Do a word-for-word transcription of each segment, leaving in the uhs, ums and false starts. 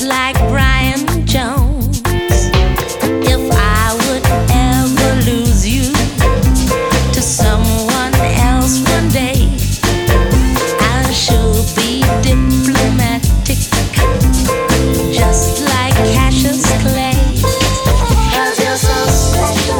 like Brian Jones. If I would ever lose you to someone else one day, I should be diplomatic, just like Cassius Clay. 'Cause you're so special.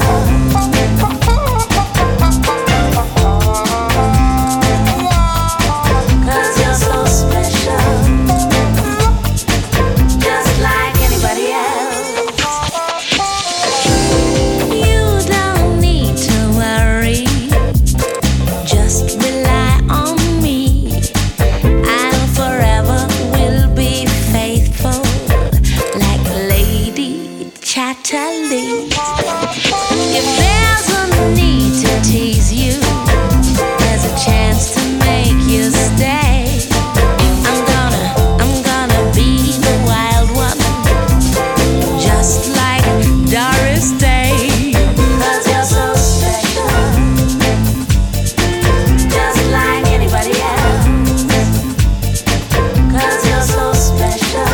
If there's a need to tease you, there's a chance to make you stay. I'm gonna, I'm gonna be the wild one, just like Doris Day. 'Cause you're so special, just like anybody else. 'Cause you're so special.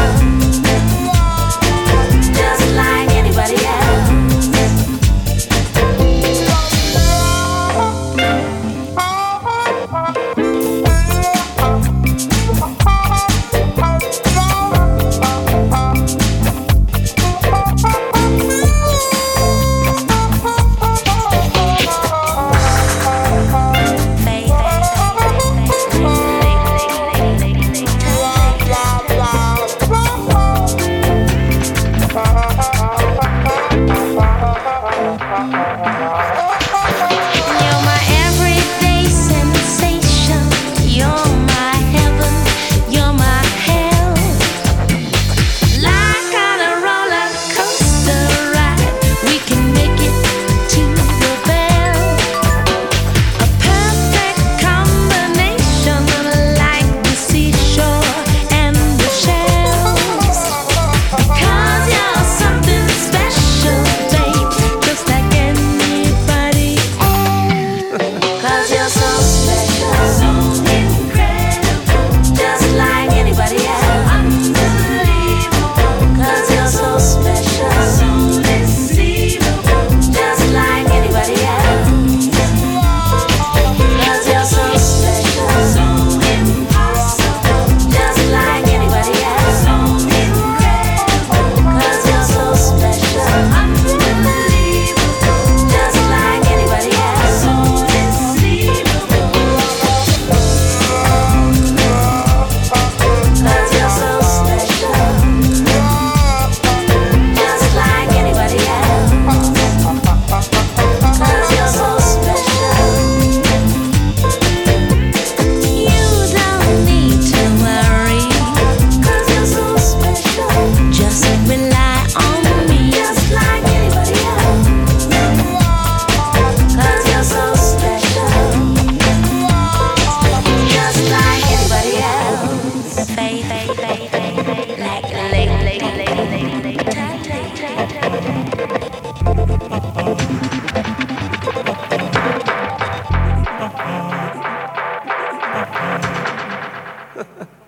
Ha ha ha.